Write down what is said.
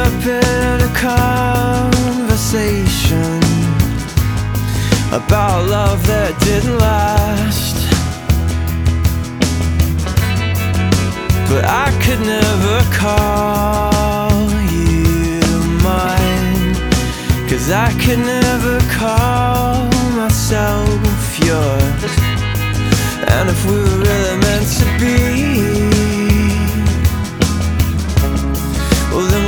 up in a conversation about love that didn't last, but I could never call you mine, 'cause I could never call myself yours. And if we were